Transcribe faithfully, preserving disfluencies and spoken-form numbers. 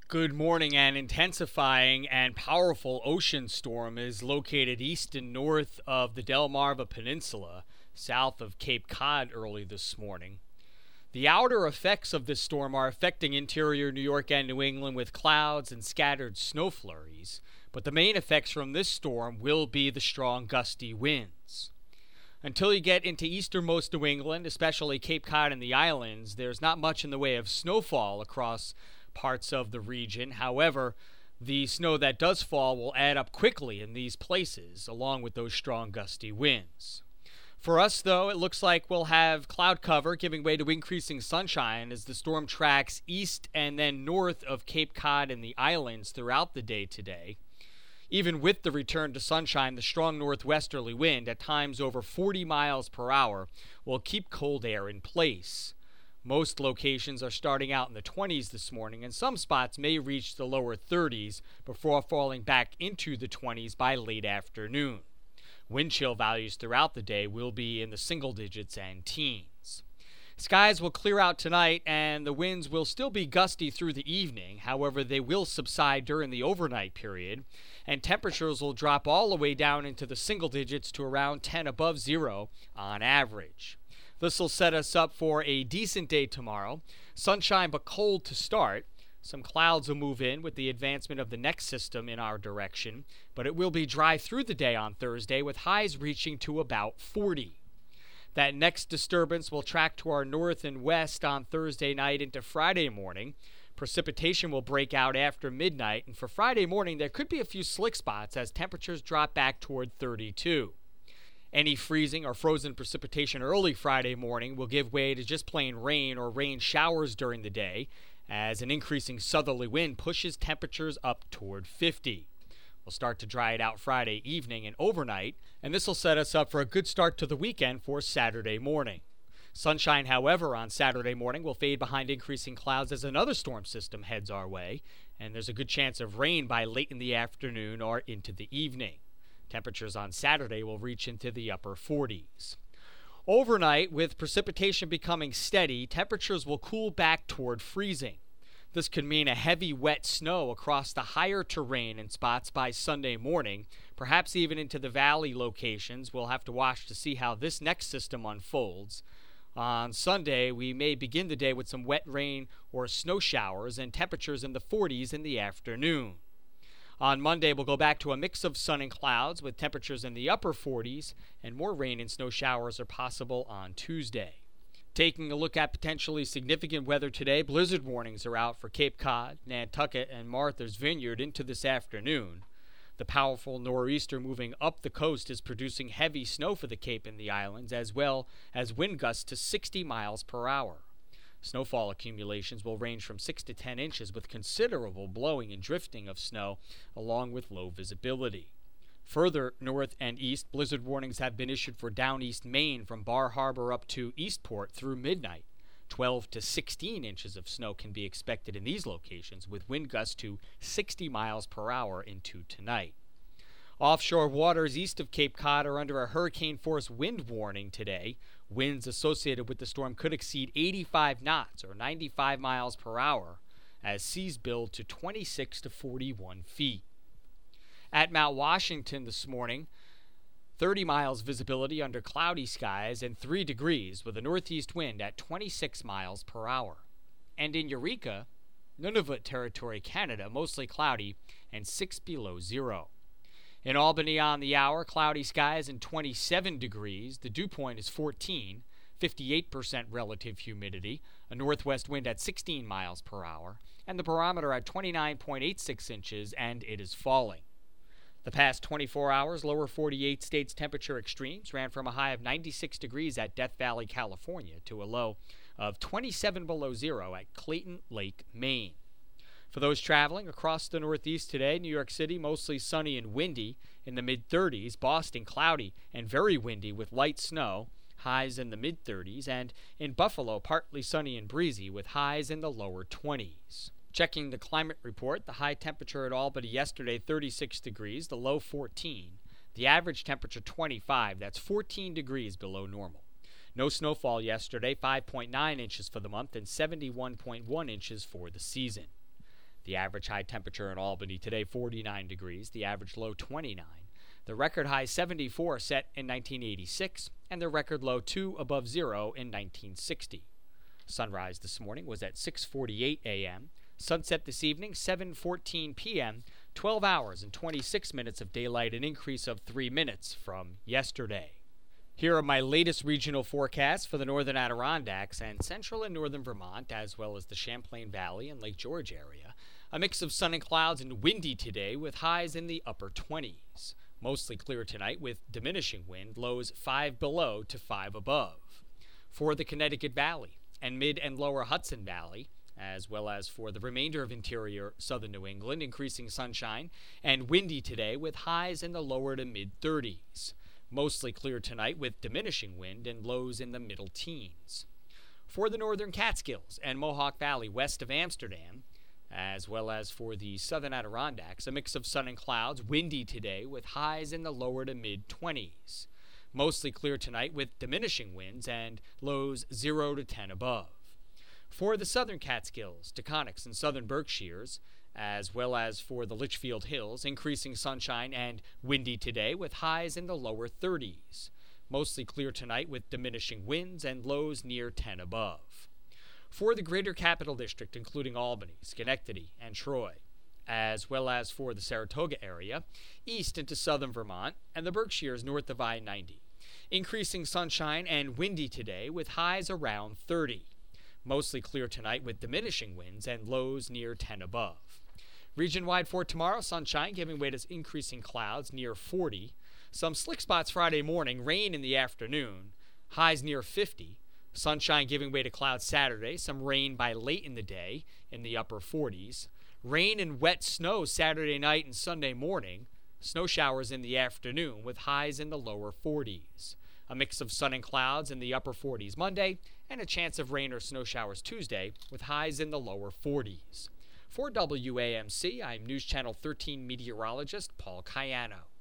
Good morning. An intensifying and powerful ocean storm is located east and north of the Delmarva Peninsula, south of Cape Cod early this morning. The outer effects of this storm are affecting interior New York and New England with clouds and scattered snow flurries, but the main effects from this storm will be the strong gusty winds. Until you get into easternmost New England, especially Cape Cod and the islands, there's not much in the way of snowfall across parts of the region. However, the snow that does fall will add up quickly in these places, along with those strong gusty winds. For us, though, it looks like we'll have cloud cover giving way to increasing sunshine as the storm tracks east and then north of Cape Cod and the islands throughout the day today. Even with the return to sunshine, the strong northwesterly wind, at times over forty miles per hour, will keep cold air in place. Most locations are starting out in the twenties this morning, and some spots may reach the lower thirties before falling back into the twenties by late afternoon. Wind chill values throughout the day will be in the single digits and teens. Skies will clear out tonight, and the winds will still be gusty through the evening. However, they will subside during the overnight period, and temperatures will drop all the way down into the single digits to around ten above zero on average. This will set us up for a decent day tomorrow. Sunshine but cold to start. Some clouds will move in with the advancement of the next system in our direction, but it will be dry through the day on Thursday with highs reaching to about forty. That next disturbance will track to our north and west on Thursday night into Friday morning. Precipitation will break out after midnight, and for Friday morning there could be a few slick spots as temperatures drop back toward thirty-two. Any freezing or frozen precipitation early Friday morning will give way to just plain rain or rain showers during the day as an increasing southerly wind pushes temperatures up toward fifty. We'll start to dry it out Friday evening and overnight, and this will set us up for a good start to the weekend for Saturday morning. Sunshine, however, on Saturday morning will fade behind increasing clouds as another storm system heads our way, and there's a good chance of rain by late in the afternoon or into the evening. Temperatures on Saturday will reach into the upper forties. Overnight, with precipitation becoming steady, temperatures will cool back toward freezing. This could mean a heavy wet snow across the higher terrain in spots by Sunday morning, perhaps even into the valley locations. We'll have to watch to see how this next system unfolds. On Sunday, we may begin the day with some wet rain or snow showers and temperatures in the forties in the afternoon. On Monday, we'll go back to a mix of sun and clouds with temperatures in the upper forties, and more rain and snow showers are possible on Tuesday. Taking a look at potentially significant weather today, blizzard warnings are out for Cape Cod, Nantucket, and Martha's Vineyard into this afternoon. The powerful nor'easter moving up the coast is producing heavy snow for the Cape and the islands, as well as wind gusts to sixty miles per hour. Snowfall accumulations will range from six to ten inches with considerable blowing and drifting of snow along with low visibility. Further north and east, blizzard warnings have been issued for down east Maine from Bar Harbor up to Eastport through midnight. twelve to sixteen inches of snow can be expected in these locations with wind gusts to sixty miles per hour into tonight. Offshore waters east of Cape Cod are under a hurricane-force wind warning today. Winds associated with the storm could exceed eighty-five knots or ninety-five miles per hour as seas build to twenty-six to forty-one feet. At Mount Washington this morning, thirty miles visibility under cloudy skies and three degrees with a northeast wind at twenty-six miles per hour. And in Eureka, Nunavut Territory, Canada, mostly cloudy and six below zero. In Albany on the hour, cloudy skies and twenty-seven degrees. The dew point is fourteen, fifty-eight percent relative humidity, a northwest wind at sixteen miles per hour, and the barometer at twenty-nine point eight six inches, and it is falling. The past twenty-four hours, lower forty-eight states temperature extremes ran from a high of ninety-six degrees at Death Valley, California, to a low of twenty-seven below zero at Clayton Lake, Maine. For those traveling across the Northeast today, New York City mostly sunny and windy in the mid-thirties, Boston cloudy and very windy with light snow, highs in the mid-thirties, and in Buffalo partly sunny and breezy with highs in the lower twenties. Checking the climate report, the high temperature at Albany yesterday, thirty-six degrees, the low fourteen. The average temperature twenty-five, that's fourteen degrees below normal. No snowfall yesterday, five point nine inches for the month and seventy-one point one inches for the season. The average high temperature in Albany today, forty-nine degrees. The average low, twenty-nine. The record high, seventy-four, set in nineteen eighty-six, and the record low, two above zero in nineteen sixty. Sunrise this morning was at six forty-eight a.m. Sunset this evening, seven fourteen p.m., twelve hours and twenty-six minutes of daylight, an increase of three minutes from yesterday. Here are my latest regional forecasts for the northern Adirondacks and central and northern Vermont, as well as the Champlain Valley and Lake George area. A mix of sun and clouds and windy today with highs in the upper twenties. Mostly clear tonight with diminishing wind, lows five below to five above. For the Connecticut Valley and mid and lower Hudson Valley, as well as for the remainder of interior southern New England, increasing sunshine and windy today with highs in the lower to mid thirties. Mostly clear tonight with diminishing wind and lows in the middle teens. For the northern Catskills and Mohawk Valley west of Amsterdam, as well as for the southern Adirondacks, a mix of sun and clouds, windy today with highs in the lower to mid twenties. Mostly clear tonight with diminishing winds and lows zero to ten above. For the southern Catskills, Taconics, and southern Berkshires, as well as for the Litchfield Hills, increasing sunshine and windy today with highs in the lower thirties. Mostly clear tonight with diminishing winds and lows near ten above. For the greater Capital District, including Albany, Schenectady, and Troy, as well as for the Saratoga area, east into southern Vermont, and the Berkshires north of I ninety. Increasing sunshine and windy today with highs around thirty. Mostly clear tonight with diminishing winds and lows near ten above. Region-wide for tomorrow, sunshine giving way to increasing clouds near forty. Some slick spots Friday morning, rain in the afternoon, highs near fifty. Sunshine giving way to clouds Saturday, some rain by late in the day in the upper forties. Rain and wet snow Saturday night and Sunday morning. Snow showers in the afternoon with highs in the lower forties. A mix of sun and clouds in the upper forties Monday, and a chance of rain or snow showers Tuesday with highs in the lower forties. For W A M C, I'm News Channel thirteen meteorologist Paul Cayano.